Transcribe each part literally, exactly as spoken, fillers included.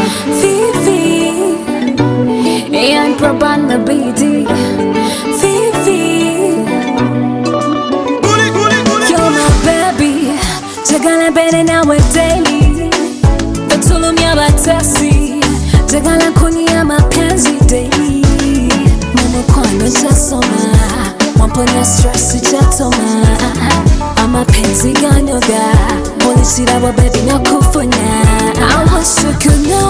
Fifi, yan proban na B D. Fifi, you're my baby. Jagala bene nawe daily. Tatulumia batasi. Jagala kunia mapenzi daily. Mama kwano chasoma. Wamponya stress chatoma. Amapenzi ganyoga. Molishira wa baby nakufunya. I wish you could know.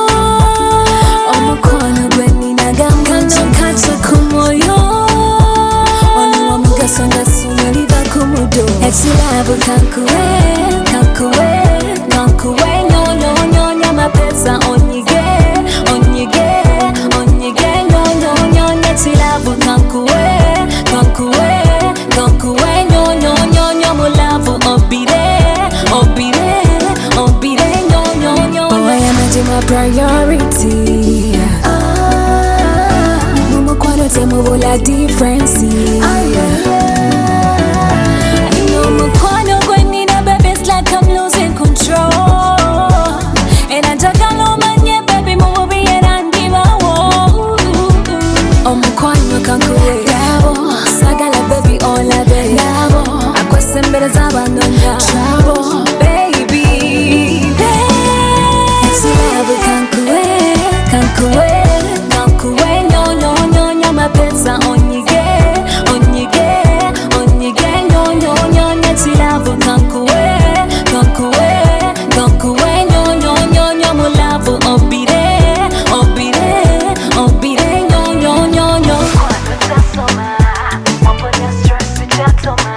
Omukwano gweni nagamkano kacha kumoyo. Oli wa mugaso nasuna liva kumudo. Eti love kankuwe, kankuwe, kankuwe. No no no nyama pesa onyige, onyige, onyige. No no no eti love kankuwe, kankuwe, kankuwe. No no no nyamu love obire, obire, obire. No no no. Boy, I'm my priority. Ah, mumu kwano temu vola difference. Ah yeah. Trouble, baby. It's love, kankuwe, kankuwe, kankuwe. No, no, no, nyama pesa onyige, onyige, onyige. No, no, no, it's love, kankuwe, kankuwe, kankuwe. No, no, no, nyamu love obire, obire, obire. No, no, no, no. Kwano chasoma, wamponya stress chatoma.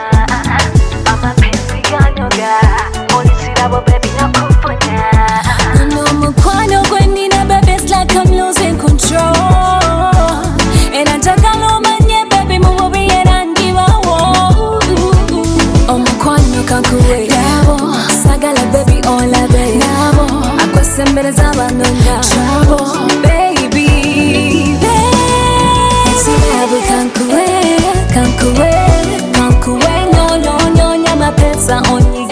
Kankuwe, yabo, sagala baby ola baby. Yabo, akwasembeleza banonda. Trouble, baby. It's love, kankuwe, kankuwe, kankuwe. No no no nyama pesa onyi.